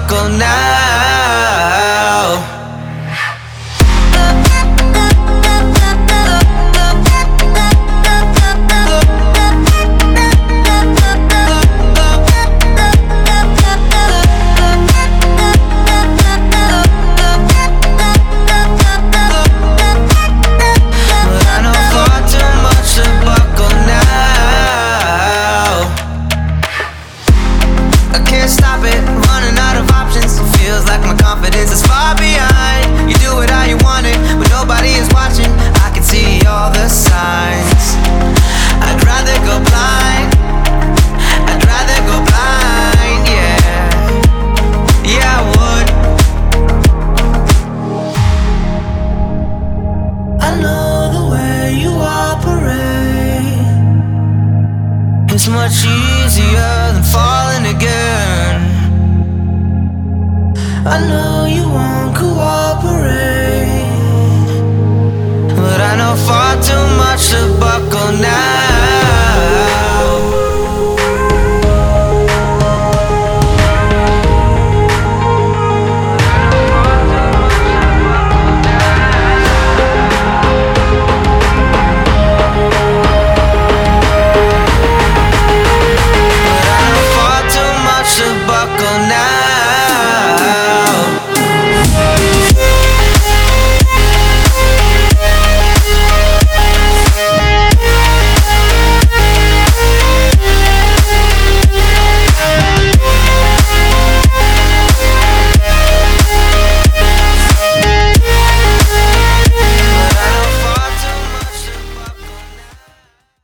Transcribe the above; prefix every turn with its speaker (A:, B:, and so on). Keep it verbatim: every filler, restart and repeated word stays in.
A: buckle now. Stop it, running out of options. Feels like my confidence is far behind. You do it how you want it, but nobody is watching. I can see all the signs. I'd rather go blind